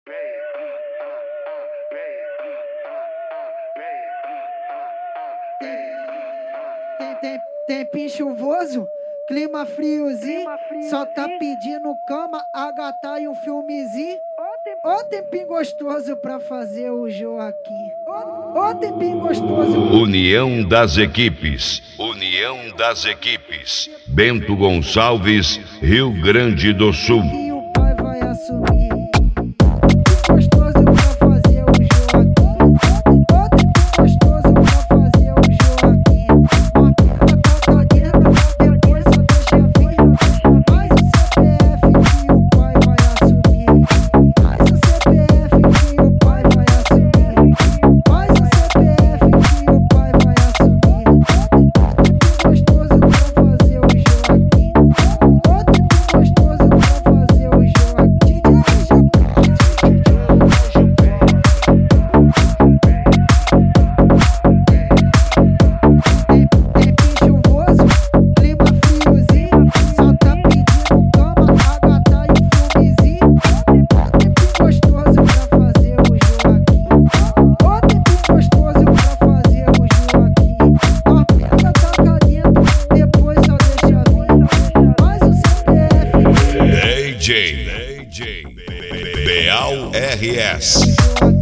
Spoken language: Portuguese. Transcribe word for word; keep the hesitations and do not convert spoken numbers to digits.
Tem, tem, tempinho chuvoso, clima friozinho, Clima friozinho. só tá pedindo cama, agatar e um filmezinho. Ô tempinho gostoso pra fazer o Joaquim. Ô, ô tempinho gostoso. União das equipes. União das equipes. Bento Gonçalves, Rio Grande do Sul. E o pai vai assumir. Gostoso pra fazer o Joaquim. Ô tempinho gostoso pra fazer o Joaquim. Uma pica dentro, depois só deixa vir. Faz o C P F que o pai vai assumir. Faz o C P F que o pai vai assumir. Faz o C P F que o pai vai assumir. Gostoso pra fazer o Joaquim. Ô tempinho gostoso pra fazer o Joaquim. Tempinho chuvoso, clima friozinho, só tá pedindo cama, agatar e um filmezinho. Tempinho gostoso pra fazer o Joaquim. Ô tempinho gostoso pra fazer o Joaquim. A pega taca dentro, depois só deixa vir. Faz o C P F. D J. D J. Beal R S. Joaquim.